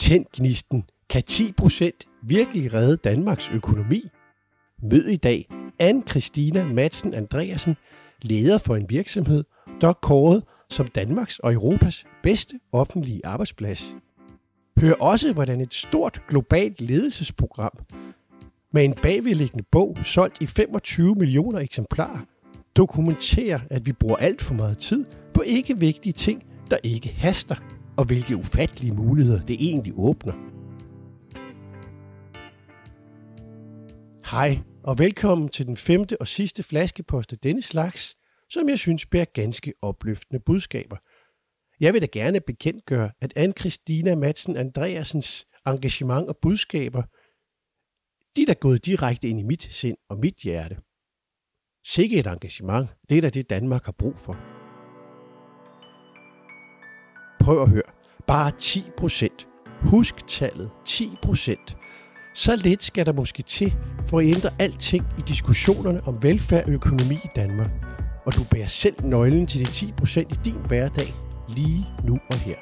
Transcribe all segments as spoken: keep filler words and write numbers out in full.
Tænd gnisten. Kan ti procent virkelig redde Danmarks økonomi? Mød i dag Anne-Christina Madsen Andreasen, leder for en virksomhed, der er kåret som Danmarks og Europas bedste offentlige arbejdsplads. Hør også, hvordan et stort globalt ledelsesprogram med en bagvedliggende bog solgt i femogtyve millioner eksemplarer dokumenterer, at vi bruger alt for meget tid på ikke vigtige ting, der ikke haster, og hvilke ufattelige muligheder det egentlig åbner. Hej og velkommen til den femte og sidste flaskepost af denne slags, som jeg synes bærer ganske opløftende budskaber. Jeg vil da gerne bekendtgøre, at Anne-Christina Madsen Andreasens engagement og budskaber, de er da gået direkte ind i mit sind og mit hjerte. Sikke et engagement, det er da det Danmark har brug for. Prøv at høre. Bare ti procent. Husk tallet ti procent. Så lidt skal der måske til for at ændre alting i diskussionerne om velfærd og økonomi i Danmark. Og du bærer selv nøglen til de ti procent i din hverdag lige nu og her.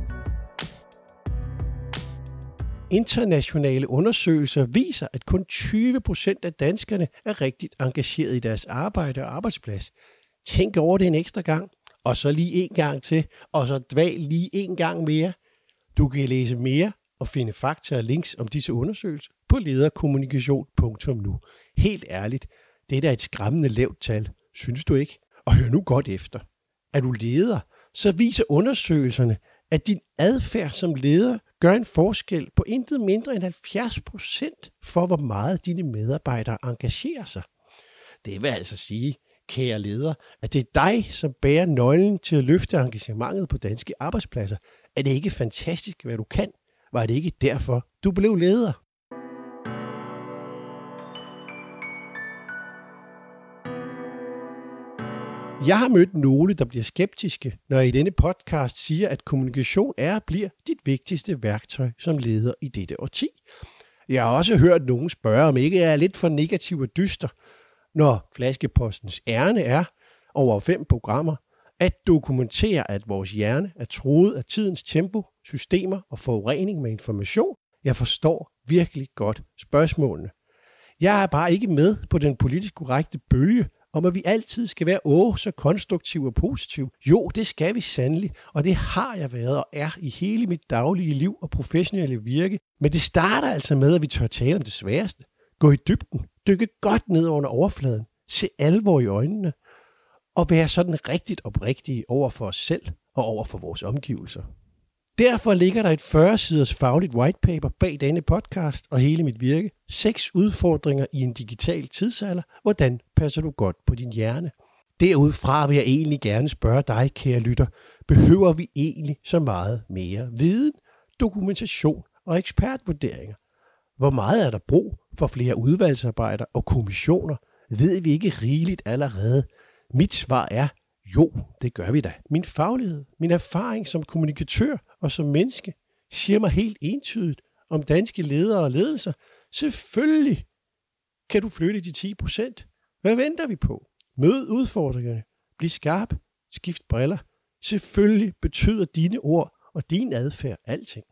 Internationale undersøgelser viser, at kun tyve procent af danskerne er rigtigt engageret i deres arbejde og arbejdsplads. Tænk over det en ekstra gang, og så lige en gang til, og så dval lige en gang mere. Du kan læse mere og finde fakta og links om disse undersøgelser på lederkommunikation punktum nu. Helt ærligt, det er da et skræmmende lavt tal, synes du ikke? Og hør nu godt efter. Er du leder, så viser undersøgelserne, at din adfærd som leder gør en forskel på intet mindre end halvfjerds procent for, hvor meget dine medarbejdere engagerer sig. Det vil altså sige, kære leder, at det er dig, som bærer nøglen til at løfte engagementet på danske arbejdspladser. Er det ikke fantastisk, hvad du kan? Var det ikke derfor, du blev leder? Jeg har mødt nogle, der bliver skeptiske, når jeg i denne podcast siger, at kommunikation er og bliver dit vigtigste værktøj som leder i dette årti. Jeg har også hørt nogen spørge, om ikke jeg er lidt for negativ og dyster, når flaskepostens ærne er, over fem programmer, at dokumentere, at vores hjerne er truet af tidens tempo, systemer og forurening med information. Jeg forstår virkelig godt spørgsmålene. Jeg er bare ikke med på den politisk korrekte bølge, om at vi altid skal være åh så konstruktiv og positiv. Jo, det skal vi sandelig, og det har jeg været og er i hele mit daglige liv og professionelle virke. Men det starter altså med, at vi tør tale om det sværeste. Gå i dybden, dykke godt ned under overfladen, se alvor i øjnene, og være sådan rigtigt oprigtige over for os selv og over for vores omgivelser. Derfor ligger der et fyrre siders fagligt whitepaper bag denne podcast og hele mit virke. Seks udfordringer i en digital tidsalder. Hvordan passer du godt på din hjerne? Derudfra vil jeg egentlig gerne spørge dig, kære lytter. Behøver vi egentlig så meget mere viden, dokumentation og ekspertvurderinger? Hvor meget er der brug for flere udvalgsarbejder og kommissioner? Ved vi ikke rigeligt allerede? Mit svar er, jo, det gør vi da. Min faglighed, min erfaring som kommunikatør og som menneske siger mig helt entydigt om danske ledere og ledelser. Selvfølgelig kan du flytte de ti procent. Hvad venter vi på? Mød udfordringerne. Bliv skarp. Skift briller. Selvfølgelig betyder dine ord og din adfærd alting.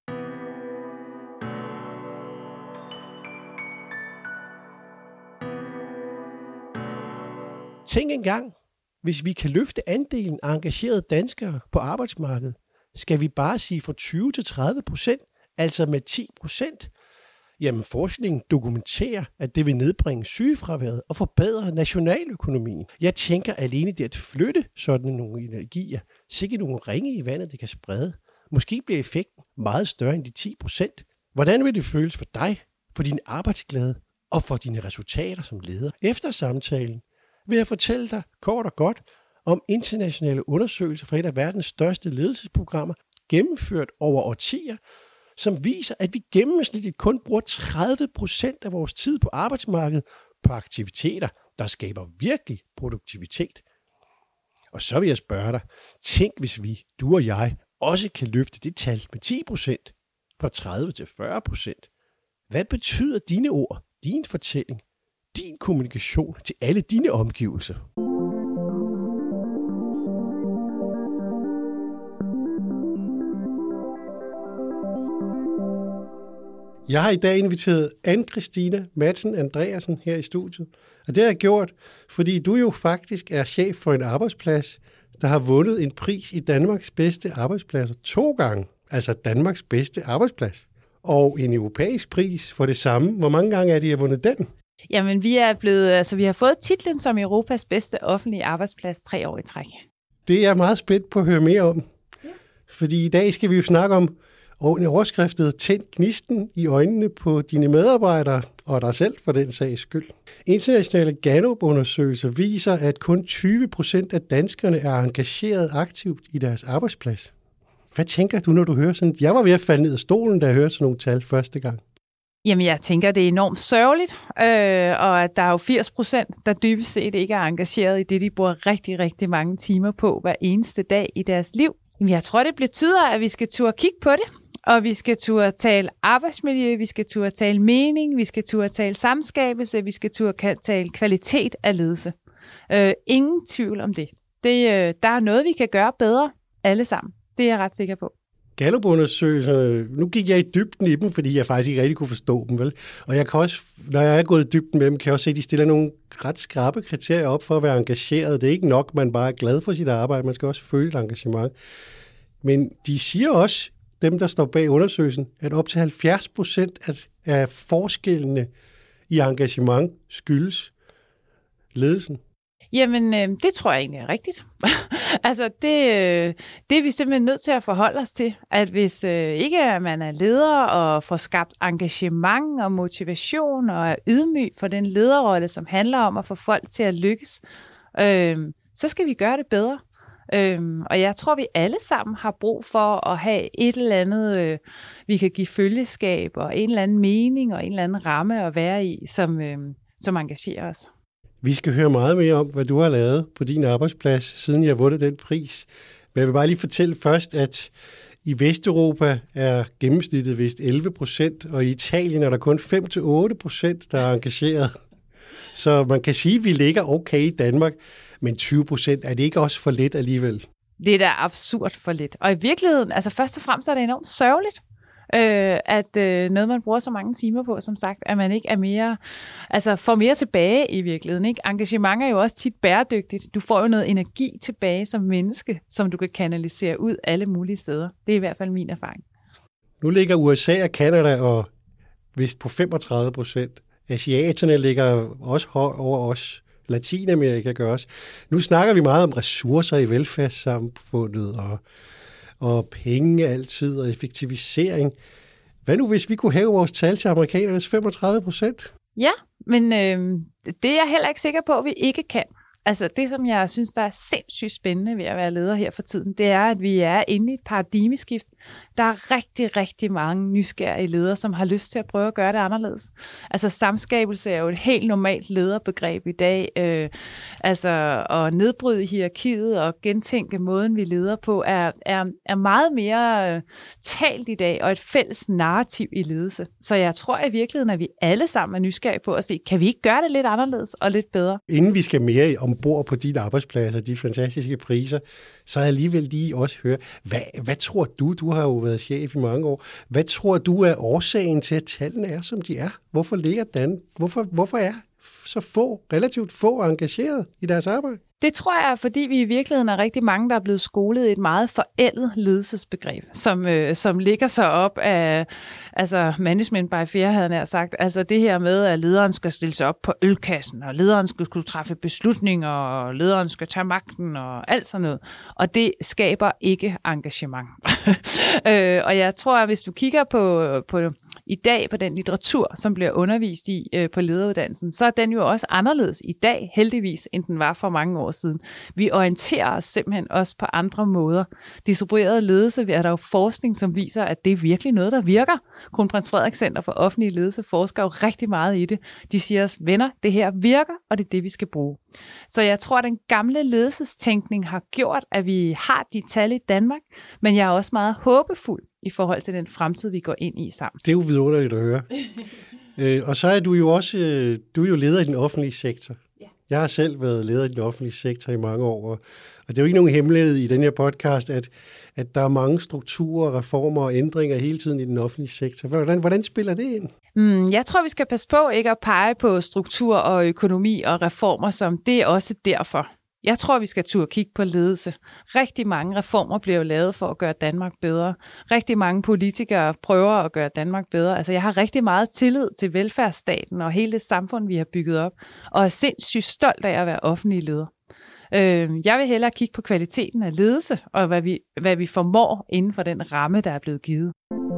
Tænk engang, hvis vi kan løfte andelen af engagerede danskere på arbejdsmarkedet, skal vi bare sige fra tyve til tredive procent, altså med ti procent. Jamen forskningen dokumenterer, at det vil nedbringe sygefraværet og forbedre nationaløkonomien. Jeg tænker alene det at flytte sådan nogle energier, sikke nogle ringe i vandet, det kan sprede. Måske bliver effekten meget større end de ti procent. Hvordan vil det føles for dig, for din arbejdsglæde og for dine resultater som leder? Efter samtalen vil jeg fortælle dig kort og godt om internationale undersøgelser fra et af verdens største ledelsesprogrammer, gennemført over årtier, som viser, at vi gennemsnitligt kun bruger tredive procent af vores tid på arbejdsmarkedet på aktiviteter, der skaber virkelig produktivitet. Og så vil jeg spørge dig, tænk hvis vi, du og jeg, også kan løfte det tal med ti procent, fra tredive til fyrre procent. Hvad betyder dine ord, din fortælling, din kommunikation til alle dine omgivelser? Jeg har i dag inviteret Anne-Christine Madsen Andreasen her i studiet. Og det har jeg gjort, fordi du jo faktisk er chef for en arbejdsplads, der har vundet en pris i Danmarks bedste arbejdspladser to gange. Altså Danmarks bedste arbejdsplads. Og en europæisk pris for det samme. Hvor mange gange er det, I har vundet den? Jamen, vi er blevet, altså, vi har fået titlen som Europas bedste offentlige arbejdsplads tre år i træk. Det er jeg meget spændt på at høre mere om. Ja. Fordi i dag skal vi jo snakke om overskriftet "Tænd gnisten i øjnene på dine medarbejdere og dig selv for den sags skyld". Internationale Gallup-undersøgelser viser, at kun tyve procent af danskerne er engageret aktivt i deres arbejdsplads. Hvad tænker du, når du hører sådan? Jeg var ved at falde ned af stolen, da jeg hørte sådan nogle tal første gang. Jamen, jeg tænker, det er enormt sørgeligt, øh, og at der er jo firs procent, der dybest set ikke er engageret i det, de bruger rigtig, rigtig mange timer på hver eneste dag i deres liv. Jamen, jeg tror, det betyder, at vi skal turde kigge på det, og vi skal turde tale arbejdsmiljø, vi skal turde tale mening, vi skal turde tale samskabelse, vi skal turde tale kvalitet af ledelse. Øh, ingen tvivl om det. det øh, der er noget, vi kan gøre bedre alle sammen. Det er jeg ret sikker på. Gallup-undersøgelserne, nu gik jeg i dybden i dem, fordi jeg faktisk ikke rigtig kunne forstå dem, vel? Og jeg kan også, når jeg er gået i dybden med dem, kan jeg også se, at de stiller nogle ret skrappe kriterier op for at være engageret. Det er ikke nok, man bare er glad for sit arbejde, man skal også føle et engagement. Men de siger også, dem der står bag undersøgelsen, at op til halvfjerds procent af forskellene i engagement skyldes ledelsen. Jamen, øh, det tror jeg egentlig er rigtigt. altså, det, øh, det er vi simpelthen nødt til at forholde os til, at hvis øh, ikke man er leder og får skabt engagement og motivation og er ydmyg for den lederrolle, som handler om at få folk til at lykkes, øh, så skal vi gøre det bedre. Øhm, og jeg tror, vi alle sammen har brug for at have et eller andet, øh, vi kan give følgeskab og en eller anden mening og en eller anden ramme at være i, som, øh, som engagerer os. Vi skal høre meget mere om, hvad du har lavet på din arbejdsplads, siden jeg har vundet den pris. Men jeg vil bare lige fortælle først, at i Vesteuropa er gennemsnittet vist elleve procent, og i Italien er der kun fem til otte procent, der er engageret. Så man kan sige, at vi ligger okay i Danmark, men tyve procent er det ikke også for lidt alligevel? Det er da absurd for lidt. Og i virkeligheden, altså først og fremmest er det enormt sørgeligt, øh, at øh, noget, man bruger så mange timer på, som sagt, at man ikke er mere, altså får mere tilbage i virkeligheden. Ikke? Engagement er jo også tit bæredygtigt. Du får jo noget energi tilbage som menneske, som du kan kanalisere ud alle mulige steder. Det er i hvert fald min erfaring. Nu ligger U S A og Canada og vist på femogtredive procent. Asiaterne ligger også over os. Latinamerika gør også. Nu snakker vi meget om ressourcer i velfærdssamfundet og, og penge altid og effektivisering. Hvad nu, hvis vi kunne hæve vores tal til amerikanernes femogtredive procent? Ja, men øh, det er jeg heller ikke sikker på, at vi ikke kan. Altså det, som jeg synes, der er sindssygt spændende ved at være leder her for tiden, det er, at vi er inde i et paradigmeskift. Der er rigtig, rigtig mange nysgerrige ledere, som har lyst til at prøve at gøre det anderledes. Altså samskabelse er jo et helt normalt lederbegreb i dag. Øh, altså at nedbryde hierarkiet og gentænke måden, vi leder på, er, er, er meget mere øh, talt i dag, og et fælles narrativ i ledelse. Så jeg tror i virkeligheden, at vi alle sammen er nysgerrige på at se, kan vi ikke gøre det lidt anderledes og lidt bedre? Inden vi skal mere ombord på din arbejdsplads og de fantastiske priser, så alligevel lige også høre, hvad, hvad tror du, du har jo været chef i mange år, hvad tror du er årsagen til, at tallene er, som de er? Hvorfor ligger Dan? Hvorfor, hvorfor er så få, relativt få engageret i deres arbejde? Det tror jeg, fordi vi i virkeligheden er rigtig mange, der er blevet skolet i et meget forældet ledelsesbegreb, som, øh, som ligger sig op af altså management by fear, havde jeg sagt. Altså det her med, at lederen skal stille sig op på ølkassen, og lederen skal kunne træffe beslutninger, og lederen skal tage magten, og alt sådan noget. Og det skaber ikke engagement. øh, og jeg tror, at hvis du kigger på, på i dag på den litteratur, som bliver undervist i øh, på lederuddannelsen, så er den jo også anderledes i dag, heldigvis, end den var for mange år siden. Vi orienterer os simpelthen også på andre måder. Distribueret ledelse, er der jo forskning, som viser, at det er virkelig noget, der virker. Kronprins Frederik Center for Offentlig Ledelse forsker jo rigtig meget i det. De siger os, venner, det her virker, og det er det, vi skal bruge. Så jeg tror, at den gamle ledelsestænkning har gjort, at vi har de tal i Danmark, men jeg er også meget håbefuld i forhold til den fremtid, vi går ind i sammen. Det er jo vidunderligt at høre. øh, og så er du jo også du er jo leder i den offentlige sektor. Ja. Jeg har selv været leder i den offentlige sektor i mange år, og det er jo ikke nogen hemmelighed i den her podcast, at, at der er mange strukturer, reformer og ændringer hele tiden i den offentlige sektor. Hvordan, hvordan spiller det ind? Mm, jeg tror, vi skal passe på ikke at pege på struktur og økonomi og reformer, som det er også derfor. Jeg tror, vi skal turde kigge på ledelse. Rigtig mange reformer bliver jo lavet for at gøre Danmark bedre. Rigtig mange politikere prøver at gøre Danmark bedre. Altså, jeg har rigtig meget tillid til velfærdsstaten og hele det samfund, vi har bygget op, og er sindssygt stolt af at være offentlig leder. Jeg vil hellere kigge på kvaliteten af ledelse, og hvad vi, hvad vi formår inden for den ramme, der er blevet givet.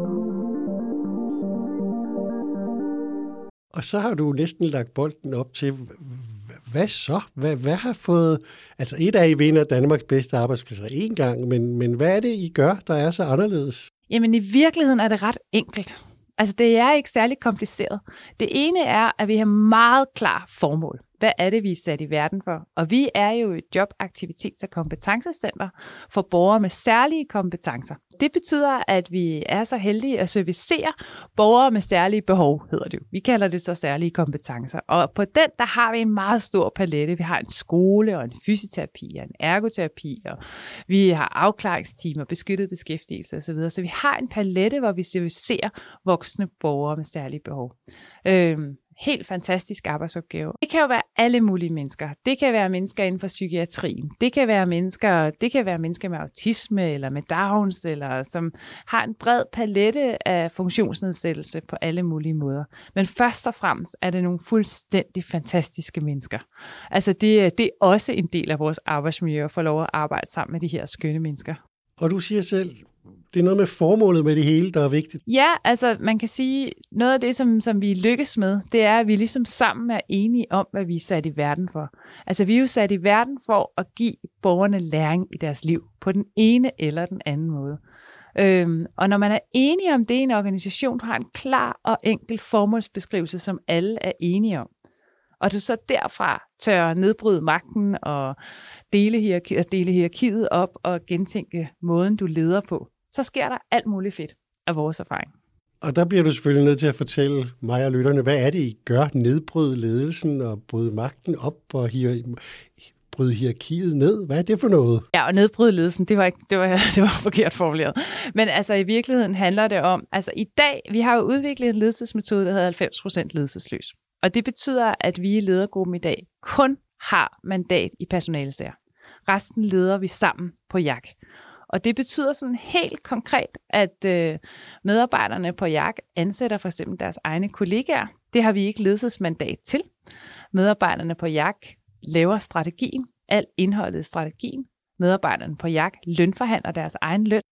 Og så har du næsten lagt bolden op til, hvad så? Hvad, hvad har fået... Altså et af I vinder Danmarks bedste arbejdspladser en gang, men, men hvad er det, I gør, der er så anderledes? Jamen i virkeligheden er det ret enkelt. Altså det er ikke særlig kompliceret. Det ene er, at vi har meget klar formål. Hvad er det, vi er sat i verden for? Og vi er jo et job-, aktivitets- og kompetencecenter for borgere med særlige kompetencer. Det betyder, at vi er så heldige at servicere borgere med særlige behov, hedder det jo. Vi kalder det så særlige kompetencer. Og på den, der har vi en meget stor palette. Vi har en skole og en fysioterapi og en ergoterapi, og vi har afklaringsteam og beskyttet beskæftigelse osv. Så vi har en palette, hvor vi servicerer voksne borgere med særlige behov. Øhm, Helt fantastisk arbejdsopgave. Det kan jo være alle mulige mennesker. Det kan være mennesker inden for psykiatrien. Det kan være mennesker, det kan være mennesker med autisme eller med Downs, eller som har en bred palette af funktionsnedsættelse på alle mulige måder. Men først og fremmest er det nogle fuldstændig fantastiske mennesker. Altså det, det er også en del af vores arbejdsmiljø at få lov at arbejde sammen med de her skønne mennesker. Og du siger selv, det er noget med formålet med det hele, der er vigtigt. Ja, altså man kan sige, noget af det, som, som vi lykkes med, det er, at vi ligesom sammen er enige om, hvad vi er sat i verden for. Altså vi er jo sat i verden for at give borgerne læring i deres liv, på den ene eller den anden måde. Øhm, og når man er enige om det, en organisation har en klar og enkel formålsbeskrivelse, som alle er enige om, og du så derfra tør nedbryde magten og dele, hierarki- dele hierarkiet op og gentænke måden, du leder på, så sker der alt muligt fedt af vores erfaring. Og der bliver du selvfølgelig nødt til at fortælle mig og lytterne, hvad er det, I gør? Nedbryde ledelsen og bryde magten op og hier- bryde hierarkiet ned? Hvad er det for noget? Ja, og nedbryde ledelsen, det var, ikke, det var, det var forkert formuleret. Men altså i virkeligheden handler det om, altså i dag, vi har jo udviklet en ledelsesmetode, der hedder halvfems procent ledelsesløs. Og det betyder, at vi i ledergruppen i dag kun har mandat i personalesager. Resten leder vi sammen på J A K. Og det betyder sådan helt konkret, at øh, medarbejderne på J A K ansætter for eksempel deres egne kollegaer. Det har vi ikke ledelsesmandat til. Medarbejderne på J A K laver strategien, alt indholdet i strategien. Medarbejderne på J A K lønforhandler deres egen løn.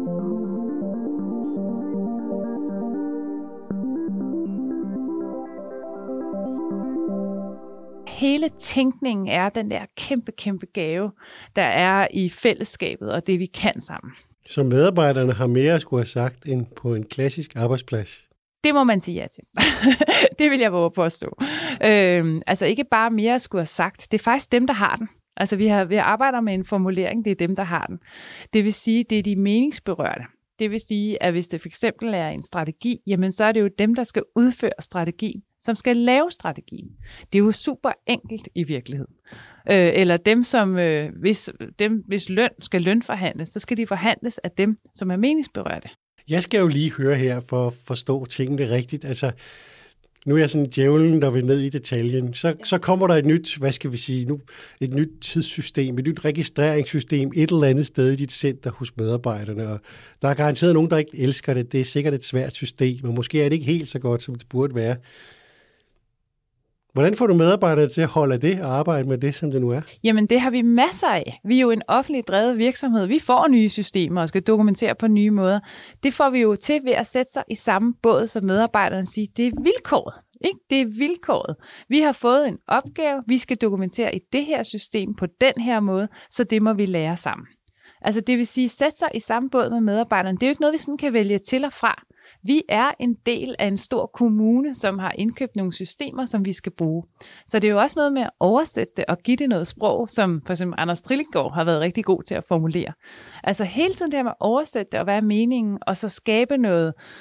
Hele tænkningen er den der kæmpe, kæmpe gave, der er i fællesskabet og det, vi kan sammen. Så medarbejderne har mere at skulle have sagt end på en klassisk arbejdsplads? Det må man sige ja til. Det vil jeg våge på at stå. Øhm, altså ikke bare mere at skulle have sagt. Det er faktisk dem, der har den. Altså vi, har, vi arbejder med en formulering, det er dem, der har den. Det vil sige, det er de meningsberørte. Det vil sige, at hvis det for eksempel er en strategi, jamen så er det jo dem, der skal udføre strategien, som skal lave strategien. Det er jo super enkelt i virkeligheden. Øh, eller dem, som øh, hvis, dem, hvis løn skal lønforhandles, så skal de forhandles af dem, som er meningsberørte. Jeg skal jo lige høre her for at forstå tingene rigtigt. Altså, nu er jeg sådan djævlen, der vil ned i detaljen. Så, så kommer der et nyt, hvad skal vi sige nu, et nyt tidssystem, et nyt registreringssystem et eller andet sted i dit center hos medarbejderne. Og der er garanteret nogen, der ikke elsker det. Det er sikkert et svært system, og måske er det ikke helt så godt, som det burde være. Hvordan får du medarbejdere til at holde af det og arbejde med det, som det nu er? Jamen, det har vi masser af. Vi er jo en offentlig drevet virksomhed. Vi får nye systemer og skal dokumentere på nye måder. Det får vi jo til ved at sætte sig i samme båd, som medarbejderne siger, det er vilkåret. Ikke? Det er vilkåret. Vi har fået en opgave, vi skal dokumentere i det her system på den her måde, så det må vi lære sammen. Altså det vil sige, sætte sig i samme båd med medarbejderne. Det er jo ikke noget, vi sådan kan vælge til og fra. Vi er en del af en stor kommune, som har indkøbt nogle systemer, som vi skal bruge. Så det er jo også noget med at oversætte det og give det noget sprog, som for eksempel Anders Trillegård har været rigtig god til at formulere. Altså hele tiden det her med at oversætte det og hvad er meningen, og så skabe noget,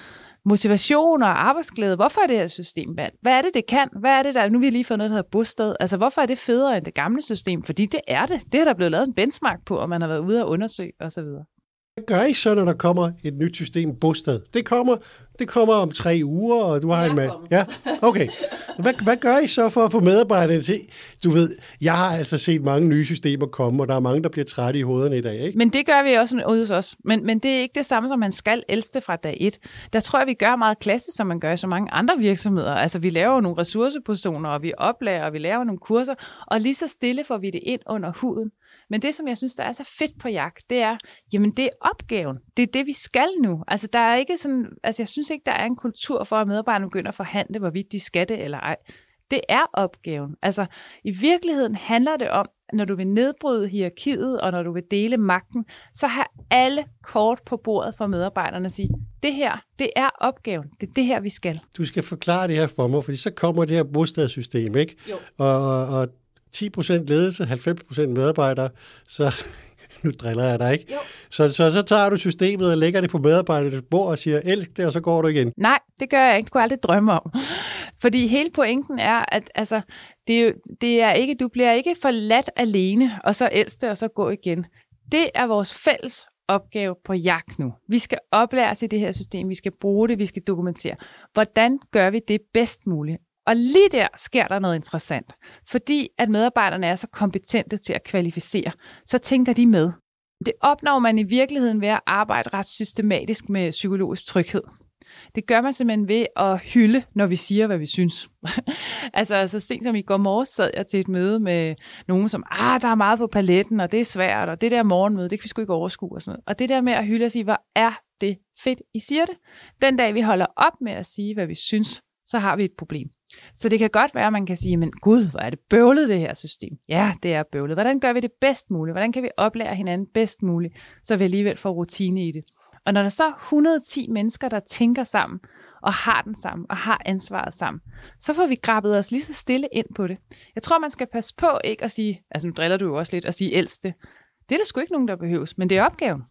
motivation og arbejdsglæde. Hvorfor er det her system valgt? Hvad er det, det kan? Hvad er det, der... Nu har vi lige fået noget, der hedder bosted. Altså, hvorfor er det federe end det gamle system? Fordi det er det. Det er der blevet lavet en benchmark på, og man har været ude og undersøge osv. Hvad gør I så, når der kommer et nyt system, bosted? Det kommer, det kommer om tre uger, og du har en med. Ja, okay. Hvad, hvad gør I så for at få medarbejderne til? Du ved, jeg har altså set mange nye systemer komme, og der er mange, der bliver trætte i hovederne i dag, ikke? Men det gør vi også ude hos os. Men, men det er ikke det samme, som man skal elske fra dag et. Der tror jeg, vi gør meget klassisk, som man gør i så mange andre virksomheder. Altså, vi laver nogle ressourcepositioner, og vi oplærer, og vi laver nogle kurser, og lige så stille får vi det ind under huden. Men det, som jeg synes, der er så fedt på Yak, det er, jamen det er opgaven. Det er det, vi skal nu. Altså, der er ikke sådan, altså jeg synes ikke, der er en kultur for, at medarbejderne begynder at forhandle, hvorvidt de skal det eller ej. Det er opgaven. Altså, i virkeligheden handler det om, når du vil nedbryde hierarkiet, og når du vil dele magten, så har alle kort på bordet for medarbejderne at sige, det her, det er opgaven. Det er det her, vi skal. Du skal forklare det her for mig, fordi så kommer det her bostedssystem, ikke? Jo. Og, og, og ti procent ledelse, halvfems procent medarbejdere, så nu driller jeg dig, ikke? Så, så, så tager du systemet og lægger det på medarbejdernes bord og siger, elsk det, og så går du igen. Nej, det gør jeg ikke. Du kunne aldrig drømme om. Fordi hele pointen er, at altså, det, er jo, det er ikke, du bliver ikke forladt alene, og så elsk det, og så gå igen. Det er vores fælles opgave på Yak nu. Vi skal oplæres i det her system, vi skal bruge det, vi skal dokumentere. Hvordan gør vi det bedst muligt? Og lige der sker der noget interessant, fordi at medarbejderne er så kompetente til at kvalificere, så tænker de med. Det opnår man i virkeligheden ved at arbejde ret systematisk med psykologisk tryghed. Det gør man simpelthen ved at hylde, når vi siger, hvad vi synes. altså, så sent som i går morges sad jeg til et møde med nogen, som, ah, der er meget på paletten, og det er svært, og det der morgenmøde, det kan vi sgu ikke overskue, og sådan noget. Og det der med at hylde og sige, hvor er det fedt, I siger det. Den dag, vi holder op med at sige, hvad vi synes, så har vi et problem. Så det kan godt være, at man kan sige, men gud, hvor er det bøvlet, det her system. Ja, det er bøvlet. Hvordan gør vi det bedst muligt? Hvordan kan vi oplære hinanden bedst muligt, så vi alligevel får rutine i det? Og når der så er et hundrede og ti mennesker, der tænker sammen, og har den sammen, og har ansvaret sammen, så får vi grabbet os lige så stille ind på det. Jeg tror, man skal passe på ikke at sige, altså nu driller du jo også lidt, at sige ældste. Det er der sgu ikke nogen, der behøves, men det er opgaven.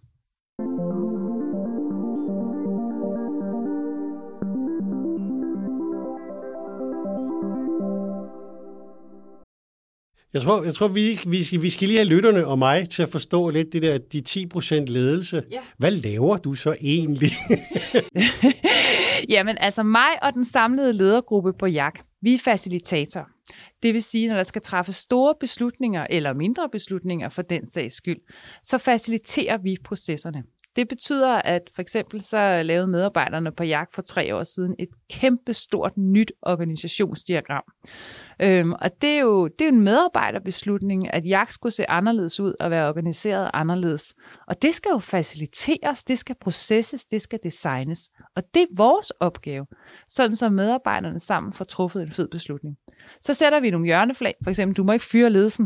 Jeg tror, jeg tror vi, vi, skal, vi skal lige have lytterne og mig til at forstå lidt det der, de ti procent ledelse. Ja. Hvad laver du så egentlig? Jamen altså mig og den samlede ledergruppe på Yak, vi er facilitator. Det vil sige, når der skal træffes store beslutninger eller mindre beslutninger for den sags skyld, så faciliterer vi processerne. Det betyder, at for eksempel så lavede medarbejderne på Yak for tre år siden et kæmpe stort nyt organisationsdiagram. Øhm, og det er, jo, det er jo en medarbejderbeslutning, at Yak skulle se anderledes ud og være organiseret anderledes. Og det skal jo faciliteres, det skal processes, det skal designes. Og det er vores opgave, sådan så medarbejderne sammen får truffet en fed beslutning. Så sætter vi nogle hjørneflag, for eksempel, du må ikke fyre ledelsen,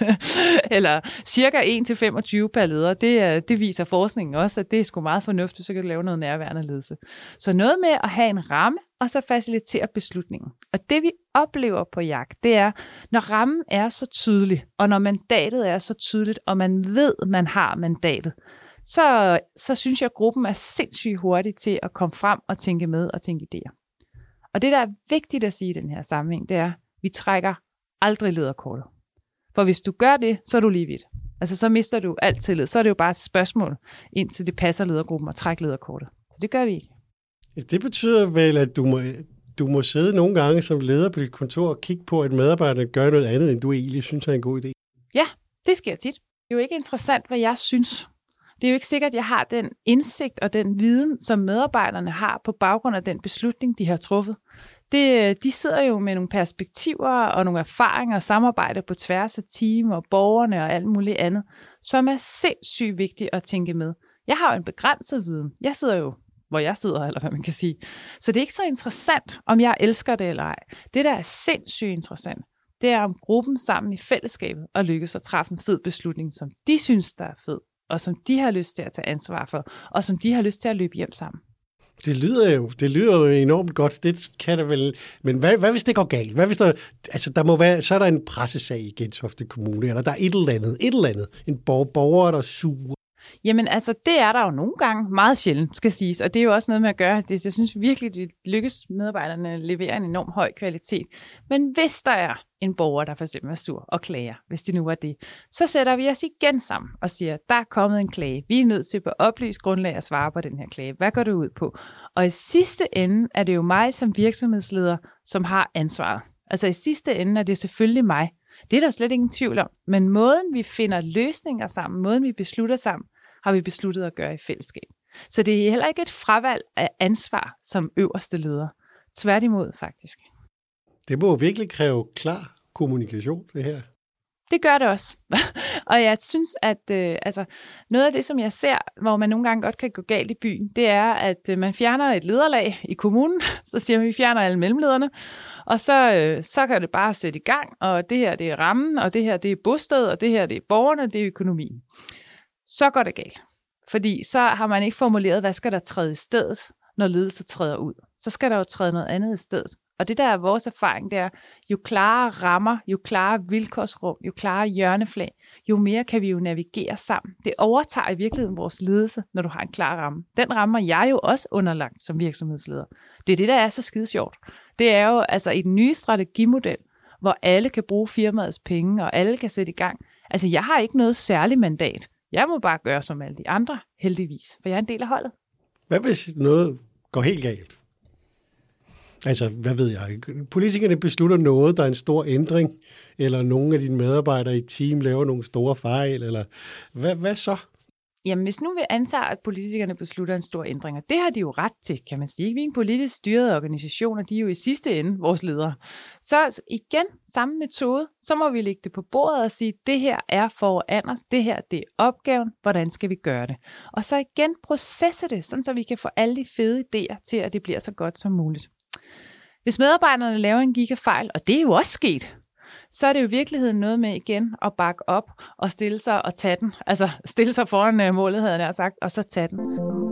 eller cirka en til femogtyve per leder. Det, det viser forskningen også, at det er sgu meget fornuftigt, så kan du lave noget nærværende ledelse. Så noget med at have en ramme, og så facilitere beslutningen. Og det vi oplever på Yak, det er, når rammen er så tydelig, og når mandatet er så tydeligt, og man ved, man har mandatet, så, så synes jeg, at gruppen er sindssygt hurtig til at komme frem og tænke med og tænke idéer. Og det, der er vigtigt at sige i den her sammenhæng, det er, at vi trækker aldrig lederkortet. For hvis du gør det, så er du lige vidt. Altså så mister du alt tillid. Så er det jo bare et spørgsmål, indtil det passer ledergruppen at trække lederkortet. Så det gør vi ikke. Det betyder vel, at du må, du må sidde nogle gange som leder på dit kontor og kigge på, at medarbejderne gør noget andet, end du egentlig synes er en god idé. Ja, det sker tit. Det er jo ikke interessant, hvad jeg synes. Det er jo ikke sikkert, at jeg har den indsigt og den viden, som medarbejderne har på baggrund af den beslutning, de har truffet. Det, de sidder jo med nogle perspektiver og nogle erfaringer og samarbejde på tværs af team og borgerne og alt muligt andet, som er sindssygt vigtigt at tænke med. Jeg har jo en begrænset viden. Jeg sidder jo, hvor jeg sidder, eller hvad man kan sige. Så det er ikke så interessant, om jeg elsker det eller ej. Det, der er sindssygt interessant, det er om gruppen sammen i fællesskabet og lykkes at træffe en fed beslutning, som de synes, der er fed, og som de har lyst til at tage ansvar for, og som de har lyst til at løbe hjem sammen. Det lyder jo, det lyder jo enormt godt. Det kan det vel. Men hvad, hvad hvis det går galt? Hvad hvis der, altså der må være, så er der en pressesag i Gentofte Kommune, eller der er et eller andet, et eller andet, en borger, borger der er sur. Jamen altså, det er der jo nogle gange meget sjældent, skal siges. Og det er jo også noget med at gøre, det, jeg synes virkelig, det lykkes medarbejderne at levere en enorm høj kvalitet. Men hvis der er en borger, der for eksempel er sur og klager, hvis det nu var det, så sætter vi os igen sammen og siger, der er kommet en klage. Vi er nødt til på oplyst grundlag at svare på den her klage. Hvad går det ud på? Og i sidste ende er det jo mig som virksomhedsleder, som har ansvaret. Altså i sidste ende er det selvfølgelig mig. Det er der slet ingen tvivl om. Men måden, vi finder løsninger sammen, måden, vi beslutter sammen, har vi besluttet at gøre i fællesskab. Så det er heller ikke et fravalg af ansvar som øverste leder. Tværtimod, faktisk. Det må jo virkelig kræve klar kommunikation, det her. Det gør det også. Og jeg synes, at øh, altså, noget af det, som jeg ser, hvor man nogle gange godt kan gå galt i byen, det er, at øh, man fjerner et lederlag i kommunen, så siger man, at vi fjerner alle mellemlederne, og så, øh, så kan det bare sætte i gang, og det her det er rammen, og det her det er bosted, og det her det er borgerne, det er økonomien. Så går det galt. Fordi så har man ikke formuleret, hvad skal der træde i stedet, når ledelse træder ud. Så skal der jo træde noget andet i stedet. Og det der er vores erfaring, det er, jo klarere rammer, jo klarere vilkårsrum, jo klarere hjørneflag, jo mere kan vi jo navigere sammen. Det overtager i virkeligheden vores ledelse, når du har en klar ramme. Den rammer jeg jo også underlagt som virksomhedsleder. Det er det, der er så skide sjovt. Det er jo altså i den nye strategimodel, hvor alle kan bruge firmaets penge, og alle kan sætte i gang. Altså jeg har ikke noget særligt mandat. Jeg må bare gøre som alle de andre, heldigvis, for jeg er en del af holdet. Hvad hvis noget går helt galt? Altså, hvad ved jeg? Politikerne beslutter noget, der er en stor ændring, eller nogle af dine medarbejdere i team laver nogle store fejl, eller hvad, hvad så? Jamen, hvis nu vi antager, at politikerne beslutter en stor ændring, og det har de jo ret til, kan man sige. Vi er en politisk styret organisation, og de er jo i sidste ende vores ledere. Så igen, samme metode, så må vi lægge det på bordet og sige, det her er foran os, det her det er opgaven, hvordan skal vi gøre det? Og så igen processe det, sådan så vi kan få alle de fede idéer til, at det bliver så godt som muligt. Hvis medarbejderne laver en gigafejl, og det er jo også sket, så er det jo i virkeligheden noget med igen at bakke op og stille sig og tage den. Altså stille sig foran målet, havde jeg sagt, og så tage den.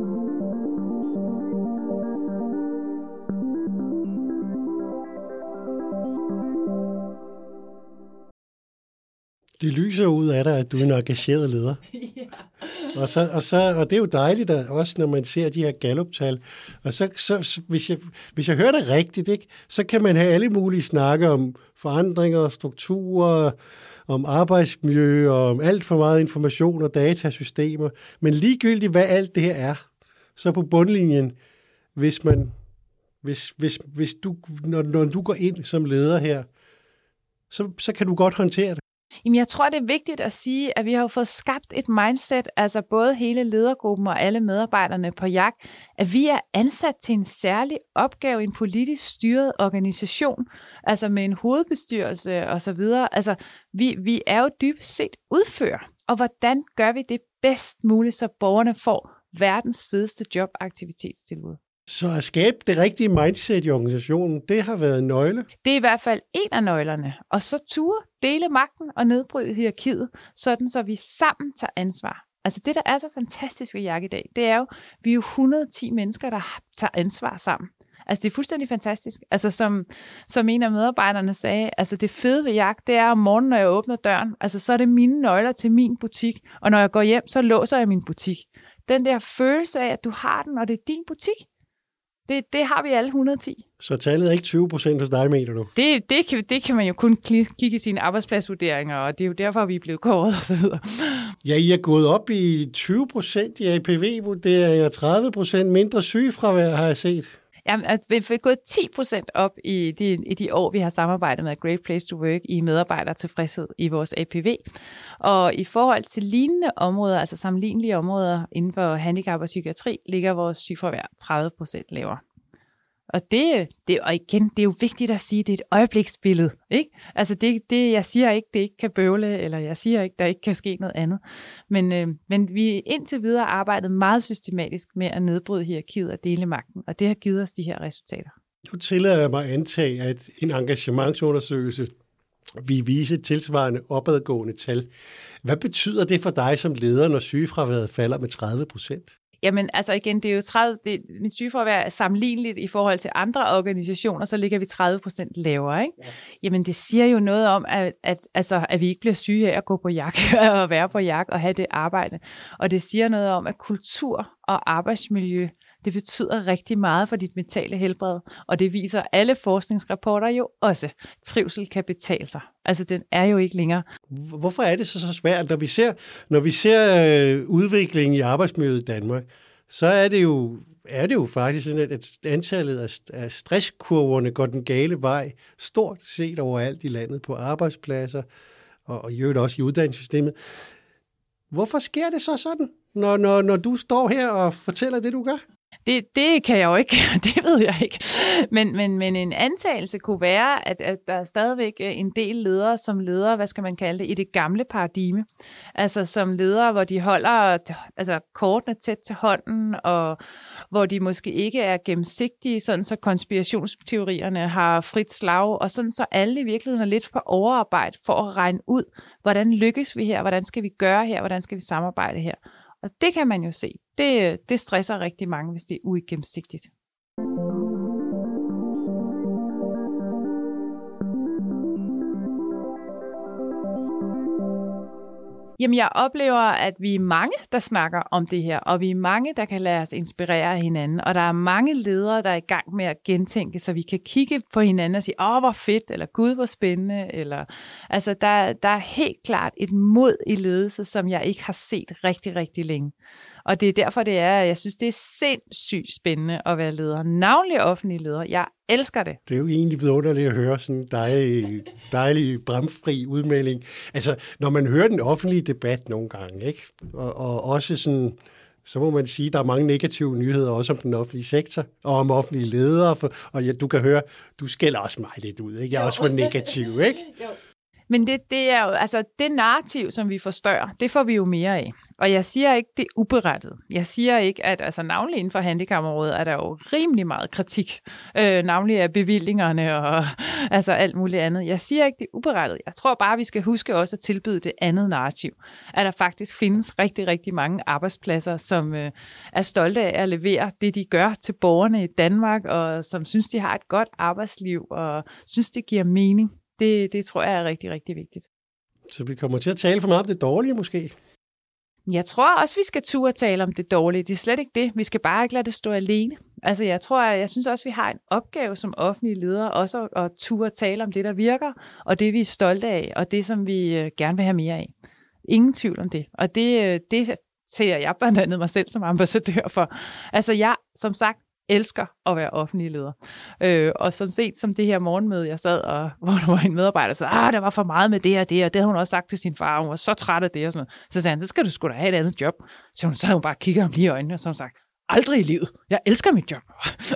Det lyser ud af dig, at du er en engageret leder. Ja. Og, så, og, så, og det er jo dejligt at, også, når man ser de her Gallup-tal. Og så, så hvis, jeg, hvis jeg hører det rigtigt, ikke, så kan man have alle mulige snakke om forandringer, strukturer, om arbejdsmiljø, og om alt for meget information og datasystemer. Men ligegyldigt, hvad alt det her er, så på bundlinjen, hvis man, hvis, hvis, hvis du, når, når du går ind som leder her, så, så kan du godt håndtere det. Jamen, jeg tror, det er vigtigt at sige, at vi har jo fået skabt et mindset, altså både hele ledergruppen og alle medarbejderne på jagt, at vi er ansat til en særlig opgave i en politisk styret organisation, altså med en hovedbestyrelse og så videre. Altså, vi, vi er jo dybest set udfører, og hvordan gør vi det bedst muligt, så borgerne får verdens fedeste jobaktivitetstilbud? Så at skabe det rigtige mindset i organisationen, det har været en nøgle? Det er i hvert fald en af nøglerne. Og så ture, dele magten og nedbryde hierarkiet, sådan så vi sammen tager ansvar. Altså det, der er så fantastisk ved Jagt i dag, det er jo, vi er jo et hundrede og ti mennesker, der tager ansvar sammen. Altså det er fuldstændig fantastisk. Altså som, som en af medarbejderne sagde, altså det fede ved Jagt, det er om morgenen, når jeg åbner døren, altså så er det mine nøgler til min butik, og når jeg går hjem, så låser jeg min butik. Den der følelse af, at du har den, og det er din butik, Det, det har vi alle et hundrede og ti. Så tallet er ikke tyve procent hos dig, mener du? Det, det, kan, det kan man jo kun kigge i sine arbejdspladsvurderinger, og det er jo derfor, vi er blevet kåret og så videre. Ja, I er gået op i tyve procent i A P V-vurderinger, tredive procent mindre sygefravær, har jeg set. Jamen, altså, vi er gået ti procent op i de, i de år, vi har samarbejdet med Great Place to Work i medarbejdertilfredshed i vores A P V. Og i forhold til lignende områder, altså sammenlignelige områder inden for handicap og psykiatri, ligger vores sygefravær tredive procent lavere. Og, det, det, og igen, det er jo vigtigt at sige, at det er et øjebliksbillede. Ikke? Altså det, det, jeg siger ikke, det ikke kan bøvle, eller jeg siger ikke, der ikke kan ske noget andet. Men, øh, men vi indtil videre arbejdet meget systematisk med at nedbryde hierarkiet og dele magten, og det har givet os de her resultater. Nu tillader jeg mig at antage, at en engagementsundersøgelse vil vise et tilsvarende opadgående tal. Hvad betyder det for dig som leder, når sygefraværet falder med tredive procent? Jamen, altså igen, det er jo tredive, det, mit sygefravær er sammenligneligt i forhold til andre organisationer, så ligger vi tredive procent lavere, ikke? Ja. Jamen, det siger jo noget om, at, at, altså, at vi ikke bliver syge af at gå på jagt og være på jagt og have det arbejde. Og det siger noget om, at kultur og arbejdsmiljø, det betyder rigtig meget for dit mentale helbred, og det viser alle forskningsrapporter jo også. Trivsel kan betale sig. Altså, den er jo ikke længere. Hvorfor er det så, så svært, når vi ser, når vi ser øh, udviklingen i arbejdsmiljøet i Danmark, så er det jo, er det jo faktisk sådan, at, at antallet af, af stresskurverne går den gale vej, stort set overalt i landet på arbejdspladser, og, og i øvrigt også i uddannelsessystemet. Hvorfor sker det så sådan, når, når, når du står her og fortæller det, du gør? Det, det kan jeg jo ikke, det ved jeg ikke. Men, men, men en antagelse kunne være, at, at der er stadigvæk en del ledere, som leder, hvad skal man kalde det, i det gamle paradigme. Altså som ledere, hvor de holder altså, kortene tæt til hånden, og hvor de måske ikke er gennemsigtige, sådan så konspirationsteorierne har frit slag, og sådan så alle i virkeligheden er lidt for overarbejde for at regne ud, hvordan lykkes vi her, hvordan skal vi gøre her, hvordan skal vi samarbejde her. Og det kan man jo se. Det, det stresser rigtig mange, hvis det er uigennemsigtigt. Jamen, jeg oplever, at vi er mange, der snakker om det her, og vi er mange, der kan lade os inspirere af hinanden, og der er mange ledere, der er i gang med at gentænke, så vi kan kigge på hinanden og sige, åh, hvor fedt, eller gud, hvor spændende, eller altså, der, der er helt klart et mod i ledelse, som jeg ikke har set rigtig, rigtig længe. Og det er derfor, det er, jeg synes, det er sindssygt spændende at være leder. Navnlig offentlige leder. Jeg elsker det. Det er jo egentlig vidunderligt at høre sådan en dejlig, dejlig bramfri udmelding. Altså, når man hører den offentlige debat nogle gange, ikke? Og, og også sådan, så må man sige, at der er mange negative nyheder også om den offentlige sektor, og om offentlige ledere. For, og ja, du kan høre, du skælder også mig lidt ud, ikke? Jeg er jo også for negativ, ikke? Jo. Men det, det er jo, altså det narrativ, som vi forstørrer, det får vi jo mere af. Og jeg siger ikke, det er uberettet. Jeg siger ikke, at altså navnlig inden for handicapområdet er der jo rimelig meget kritik. Øh, navnlig af bevillingerne og altså alt muligt andet. Jeg siger ikke, det er uberettet. Jeg tror bare, vi skal huske også at tilbyde det andet narrativ. At der faktisk findes rigtig, rigtig mange arbejdspladser, som øh, er stolte af at levere det, de gør til borgerne i Danmark, og som synes, de har et godt arbejdsliv, og synes, det giver mening. Det, det tror jeg er rigtig, rigtig vigtigt. Så vi kommer til at tale for meget om det dårlige måske? Jeg tror også, vi skal turde tale om det dårlige. Det er slet ikke det. Vi skal bare ikke lade det stå alene. Altså, jeg tror, jeg synes også, vi har en opgave som offentlige ledere, også at turde tale om det, der virker, og det, vi er stolte af, og det, som vi gerne vil have mere af. Ingen tvivl om det. Og det, det ser jeg blandt andet mig selv som ambassadør for. Altså, jeg, som sagt, elsker at være offentlig leder. Øh, og som set som det her morgenmøde, jeg sad, og hvor der var en medarbejder, der sagde, ah, der var for meget med det og det, og det havde hun også sagt til sin far, hun var så træt af det og sådan noget. Så sagde han, så skal du sgu da have et andet job. Så hun sad hun bare og kiggede ham lige i øjnene, og så hun sagt, aldrig i livet. Jeg elsker mit job.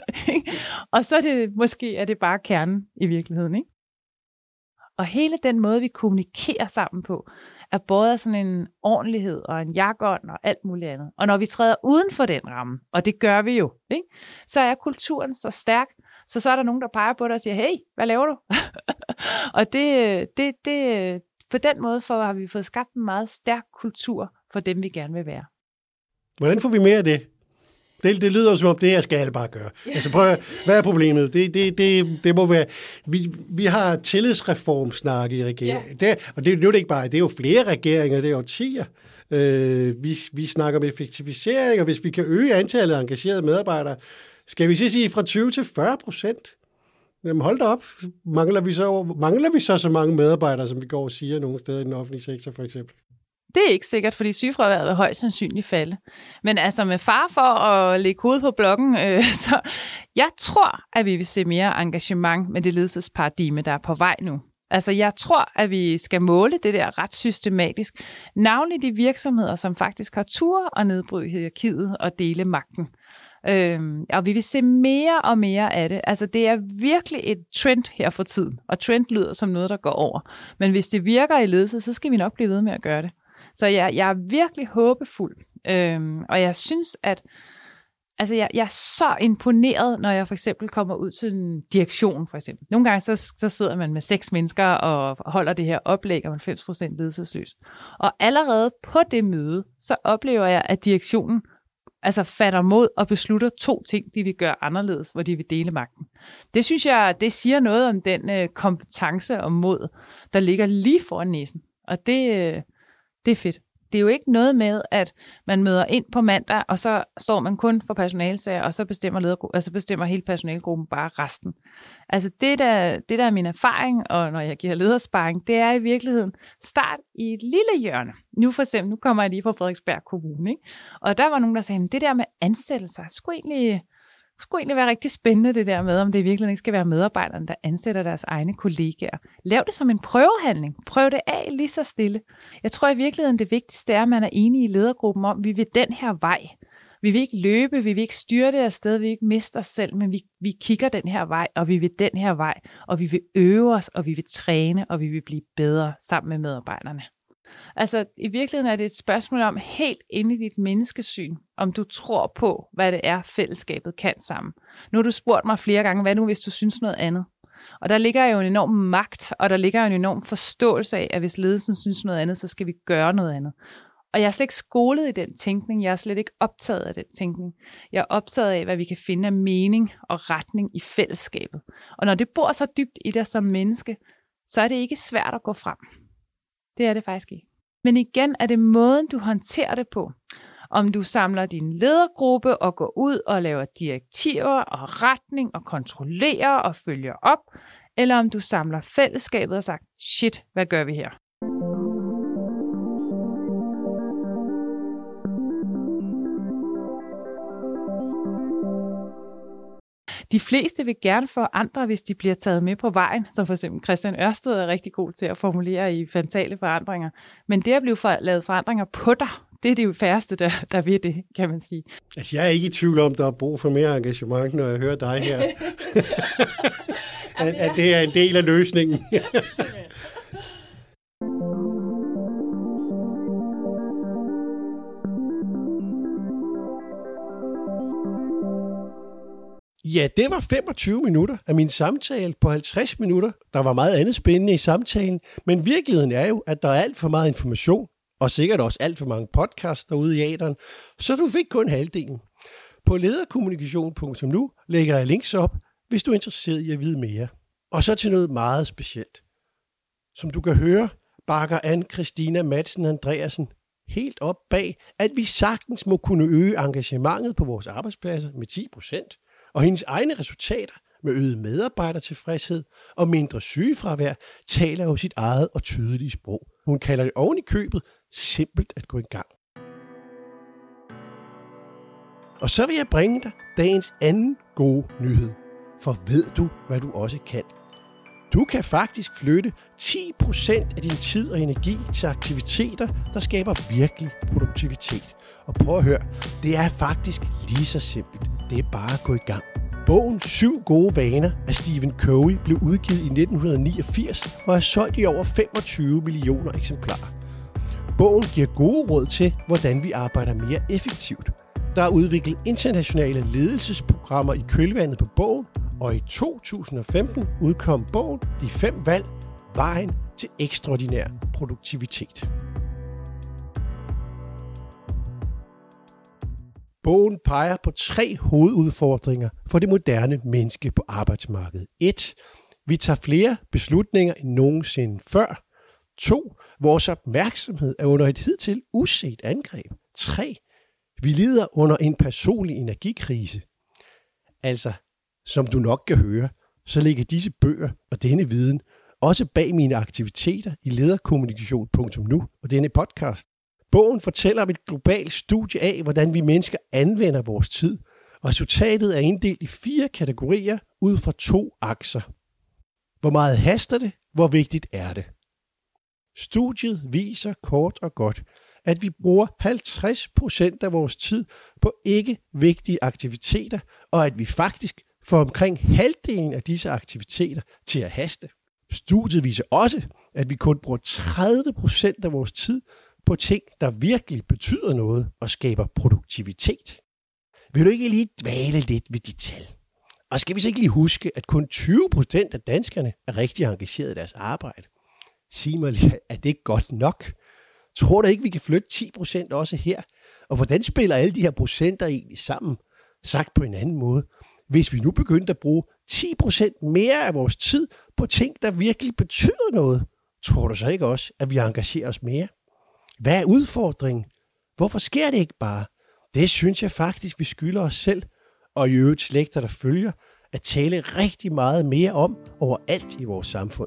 Og så er det, måske er det bare kernen i virkeligheden, ikke? Og hele den måde, vi kommunikerer sammen på, er både sådan en ordentlighed og en jargon og alt muligt andet. Og når vi træder uden for den ramme, og det gør vi jo, ikke? Så er kulturen så stærk, så så er der nogen, der peger på dig og siger, hey, hvad laver du? Og det, det, det, på den måde for, har vi fået skabt en meget stærk kultur for dem, vi gerne vil være. Hvordan får vi mere af det? Det, det lyder som om, det her skal alle bare gøre. Altså prøv at, hvad er problemet? Det, det, det, det må være... Vi, vi har tillidsreformsnak i regeringen. Ja. Det, og det, det er jo ikke bare... Det er jo flere regeringer, det er årtier. Øh, vi, vi snakker om effektivisering, og hvis vi kan øge antallet af engagerede medarbejdere, skal vi så sige fra tyve til fyrre procent? Jamen hold da op. Mangler vi, så, mangler vi så så mange medarbejdere, som vi går og siger nogle steder i den offentlige sektor, for eksempel? Det er ikke sikkert, fordi sygefraværet vil højst sandsynligt falde. Men altså med far for at lægge hovedet på blokken, øh, så jeg tror, at vi vil se mere engagement med det ledelsesparadigme, der er på vej nu. Altså jeg tror, at vi skal måle det der ret systematisk. Navnlig de virksomheder, som faktisk har tur og nedbryde hierarkiet og dele magten. Øhm, og vi vil se mere og mere af det. Altså det er virkelig et trend her for tiden. Og trend lyder som noget, der går over. Men hvis det virker i ledelse, så skal vi nok blive ved med at gøre det. Så jeg, jeg er virkelig håbefuld, øhm, og jeg synes, at altså jeg, jeg er så imponeret, når jeg for eksempel kommer ud til en direktion, for eksempel. Nogle gange så, så sidder man med seks mennesker og holder det her oplæg om halvfems procent ledelsesløs. Og allerede på det møde, så oplever jeg, at direktionen altså fatter mod og beslutter to ting, de vil gøre anderledes, hvor de vil dele magten. Det synes jeg, det siger noget om den øh, kompetence og mod, der ligger lige foran næsen. Og det, øh, det er fedt. Det er jo ikke noget med, at man møder ind på mandag, og så står man kun for personalesager, og så bestemmer, ledergru- altså bestemmer hele personalegruppen bare resten. Altså det der, det der er min erfaring, og når jeg giver ledersparring, det er i virkeligheden start i et lille hjørne. Nu for eksempel, nu kommer jeg lige fra Frederiksberg Kommune, ikke? Og der var nogen, der sagde, det der med ansættelser, skulle egentlig... Det skulle egentlig være rigtig spændende det der med, om det i virkeligheden ikke skal være medarbejderne, der ansætter deres egne kollegaer. Lav det som en prøvehandling. Prøv det af lige så stille. Jeg tror i virkeligheden, det vigtigste er, at man er enige i ledergruppen om, at vi vil den her vej. Vi vil ikke løbe, vi vil ikke styre det afsted, vi vil ikke miste os selv, men vi, vi kigger den her vej, og vi vil den her vej, og vi vil øve os, og vi vil træne, og vi vil blive bedre sammen med medarbejderne. Altså, i virkeligheden er det et spørgsmål om helt inde i dit menneskesyn, om du tror på, hvad det er, fællesskabet kan sammen. Nu har du spurgt mig flere gange, hvad nu, hvis du synes noget andet? Og der ligger jo en enorm magt, og der ligger jo en enorm forståelse af, at hvis ledelsen synes noget andet, så skal vi gøre noget andet. Og jeg er slet ikke skolet i den tænkning, jeg er slet ikke optaget af den tænkning. Jeg er optaget af, hvad vi kan finde af mening og retning i fællesskabet. Og når det bor så dybt i dig som menneske, så er det ikke svært at gå frem. Det er det faktisk ikke. Men igen er det måden, du håndterer det på. Om du samler din ledergruppe og går ud og laver direktiver og retning og kontrollerer og følger op, eller om du samler fællesskabet og sagt, shit, hvad gør vi her? De fleste vil gerne forandre, hvis de bliver taget med på vejen, som for eksempel Christian Ørsted er rigtig god til at formulere i fatale forandringer. Men det at blive for, lavet forandringer på dig, det er det jo færreste, der, der ved det, kan man sige. Altså, jeg er ikke i tvivl om, der er brug for mere engagement, når jeg hører dig her. at, at det er en del af løsningen. Ja, det var femogtyve minutter af min samtale på halvtreds minutter. Der var meget andet spændende i samtalen, men virkeligheden er jo, at der er alt for meget information, og sikkert også alt for mange podcasts derude i æteren, så du fik kun halvdelen. På lederkommunikation punktum nu lægger jeg links op, hvis du er interesseret i at vide mere. Og så til noget meget specielt. Som du kan høre, bakker Anne-Christina Madsen Andreasen helt op bag, at vi sagtens må kunne øge engagementet på vores arbejdspladser med ti procent. Og hendes egne resultater med øget medarbejdertilfredshed og mindre sygefravær taler jo sit eget og tydelige sprog. Hun kalder det oven i købet simpelt at gå i gang. Og så vil jeg bringe dig dagens anden gode nyhed. For ved du, hvad du også kan? Du kan faktisk flytte ti procent af din tid og energi til aktiviteter, der skaber virkelig produktivitet. Og prøv at høre, det er faktisk lige så simpelt. Det er bare at gå i gang. Bogen Syv gode vaner af Stephen Covey blev udgivet i nitten niogfirs og er solgt i over femogtyve millioner eksemplarer. Bogen giver gode råd til, hvordan vi arbejder mere effektivt. Der er udviklet internationale ledelsesprogrammer i kølvandet på bogen, og i to tusind og femten udkom bogen De fem valg, vejen til ekstraordinær produktivitet. Bogen peger på tre hovedudfordringer for det moderne menneske på arbejdsmarkedet. et. Vi tager flere beslutninger end nogensinde før. to. Vores opmærksomhed er under et hidtil uset angreb. tre. Vi lider under en personlig energikrise. Altså, som du nok kan høre, så ligger disse bøger og denne viden også bag mine aktiviteter i lederkommunikation punktum nu og denne podcast. Bogen fortæller om et globalt studie af, hvordan vi mennesker anvender vores tid, og resultatet er inddelt i fire kategorier ud fra to akser. Hvor meget haster det? Hvor vigtigt er det? Studiet viser kort og godt, at vi bruger halvtreds procent af vores tid på ikke vigtige aktiviteter, og at vi faktisk får omkring halvdelen af disse aktiviteter til at haste. Studiet viser også, at vi kun bruger tredive procent af vores tid på ting, der virkelig betyder noget og skaber produktivitet. Vil du ikke lige dvæle lidt ved de tal? Og skal vi så ikke lige huske, at kun tyve procent af danskerne er rigtig engageret i deres arbejde? Sig mig lige, er det godt nok? Tror du ikke, vi kan flytte ti procent også her? Og hvordan spiller alle de her procenter egentlig sammen? Sagt på en anden måde. Hvis vi nu begyndte at bruge ti procent mere af vores tid på ting, der virkelig betyder noget, tror du så ikke også, at vi engagerer os mere? Hvad er udfordringen? Hvorfor sker det ikke bare? Det synes jeg faktisk, vi skylder os selv, og i øvrigt slægter, der følger, at tale rigtig meget mere om overalt i vores samfund.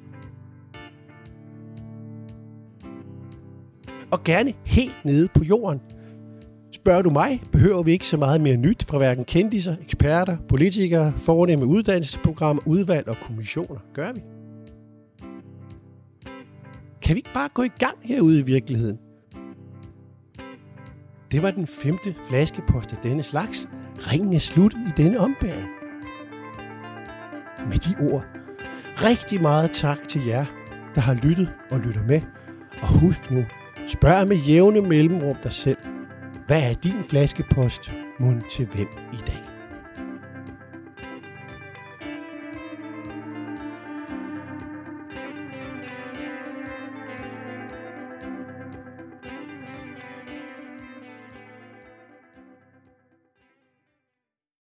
Og gerne helt nede på jorden. Spørger du mig, behøver vi ikke så meget mere nyt fra hverken kendisser, eksperter, politikere, fornemme uddannelsesprogrammer, udvalg og kommissioner. Gør vi? Kan vi ikke bare gå i gang herude i virkeligheden? Det var den femte flaskepost af denne slags. Ringen er sluttet i denne ombæring. Med de ord, rigtig meget tak til jer, der har lyttet og lytter med. Og husk nu, spørg med jævne mellemrum dig selv. Hvad er din flaskepost mund til hvem i dag?